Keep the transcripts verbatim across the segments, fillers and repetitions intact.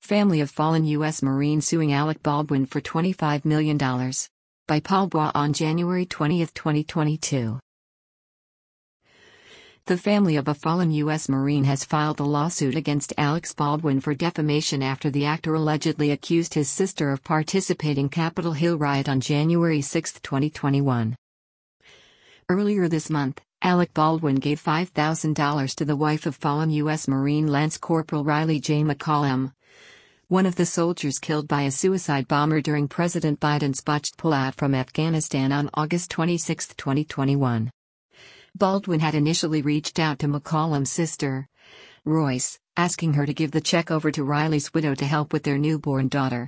Family of fallen U S Marine suing Alec Baldwin for twenty-five million dollars. By Paul Bois on January twentieth, twenty twenty-two. The family of a fallen U S Marine has filed a lawsuit against Alec Baldwin for defamation after the actor allegedly accused his sister of participating in Capitol Hill riot on January sixth, twenty twenty-one. Earlier this month, Alec Baldwin gave five thousand dollars to the wife of fallen U S Marine Lance Corporal Riley J. McCollum, one of the soldiers killed by a suicide bomber during President Biden's botched pullout from Afghanistan on August twenty-sixth, twenty twenty-one. Baldwin had initially reached out to McCollum's sister, Royce, asking her to give the check over to Riley's widow to help with their newborn daughter.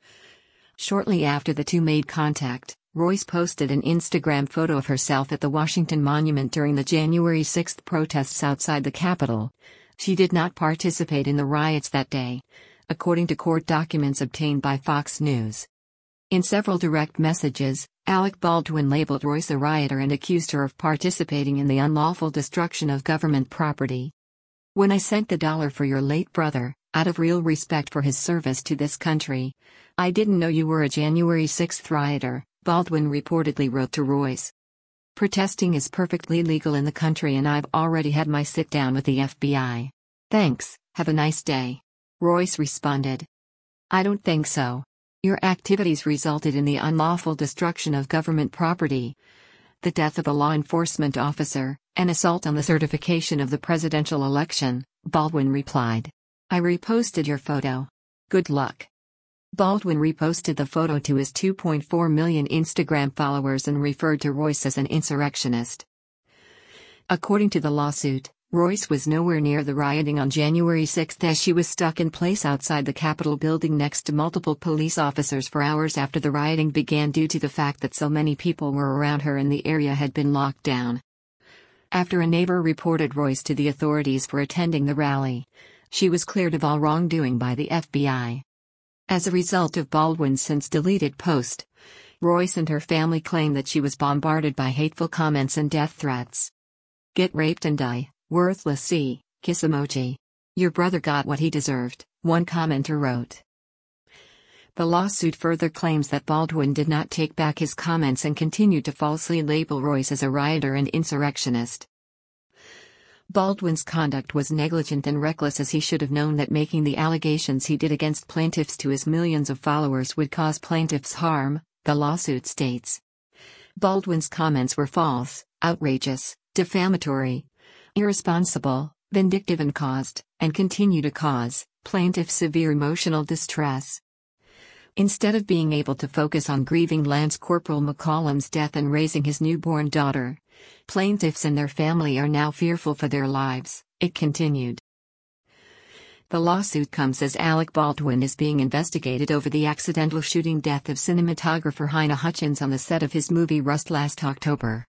Shortly after the two made contact, Royce posted an Instagram photo of herself at the Washington Monument during the January sixth protests outside the Capitol. She did not participate in the riots that day, according to court documents obtained by Fox News. In several direct messages, Alec Baldwin labeled Royce a rioter and accused her of participating in the unlawful destruction of government property. "When I sent the dollar for your late brother, out of real respect for his service to this country, I didn't know you were a January sixth rioter," Baldwin reportedly wrote to Royce. "Protesting is perfectly legal in the country and I've already had my sit down with the F B I. Thanks, have a nice day." Royce responded, "I don't think so. Your activities resulted in the unlawful destruction of government property, the death of a law enforcement officer, and assault on the certification of the presidential election," Baldwin replied. "I reposted your photo. Good luck." Baldwin reposted the photo to his two point four million Instagram followers and referred to Royce as an insurrectionist. According to the lawsuit, Royce was nowhere near the rioting on January sixth as she was stuck in place outside the Capitol building next to multiple police officers for hours after the rioting began due to the fact that so many people were around her and the area had been locked down. After a neighbor reported Royce to the authorities for attending the rally, she was cleared of all wrongdoing by the F B I. As a result of Baldwin's since-deleted post, Royce and her family claim that she was bombarded by hateful comments and death threats. "Get raped and die. Worthless C, kiss emoji. Your brother got what he deserved," one commenter wrote. The lawsuit further claims that Baldwin did not take back his comments and continued to falsely label Royce as a rioter and insurrectionist. Baldwin's conduct was negligent and reckless as he should have known that making the allegations he did against plaintiffs to his millions of followers would cause plaintiffs harm, the lawsuit states. Baldwin's comments were false, outrageous, defamatory, irresponsible, vindictive and caused, and continue to cause, plaintiffs severe emotional distress. Instead of being able to focus on grieving Lance Corporal McCollum's death and raising his newborn daughter, plaintiffs and their family are now fearful for their lives, it continued. The lawsuit comes as Alec Baldwin is being investigated over the accidental shooting death of cinematographer Halyna Hutchins on the set of his movie Rust last October.